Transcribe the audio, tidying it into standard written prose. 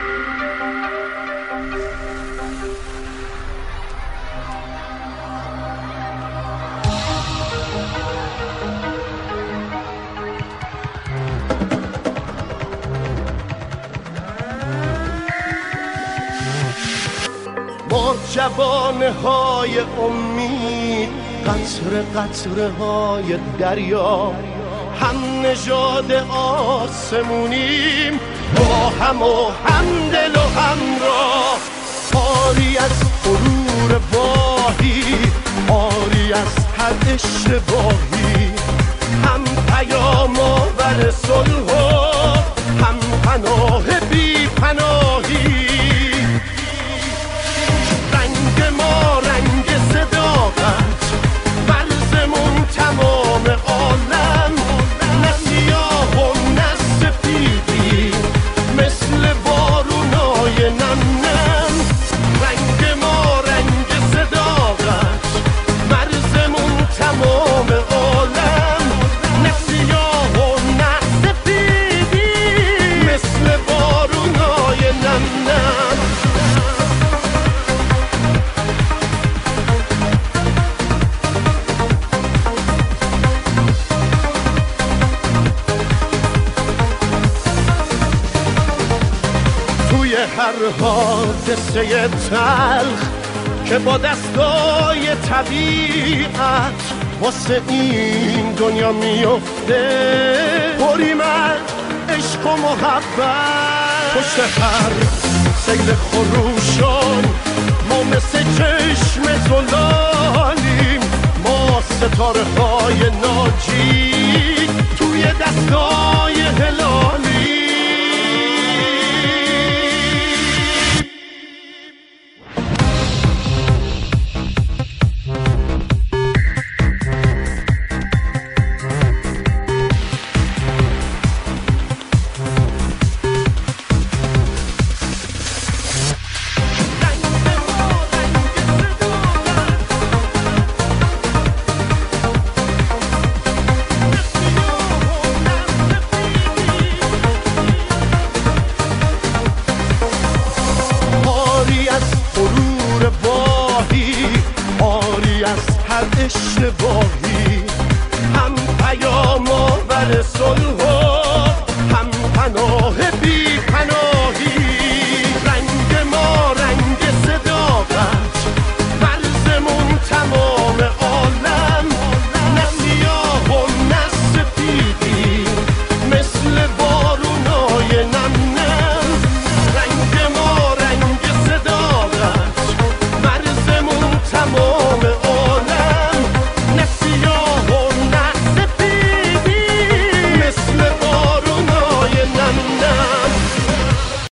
ما جوانه های امید، قطره قطره های دریا، هم نژاد آسمونیم، با هم و هم دل و همراه. آری از غرور واهی، آری از هر اشتباهی، هم پیام آور صلح و هم پناه بی پناهی. رنگ ما رنگ صداقت، ورزمون تمام عالم، نه سیاه و نه سفیدی، مثل بارونای نم نم. رنگ ما رنگ صداقت، ورزمون تمام عالم، نه سیاه و نه سفیدی، مثل بارونای نم نم. توی هر حادثه تلخ که با دستای طبیعت واسه این دنیا میفته، پریم از عشق و محبت. پشت هر سیل خروشان ما مثل چشم زلالیم، ما ستاره های ناجی توی دستای هلالی. اشتباهی، هم پیام آور صلح و هم پناه بی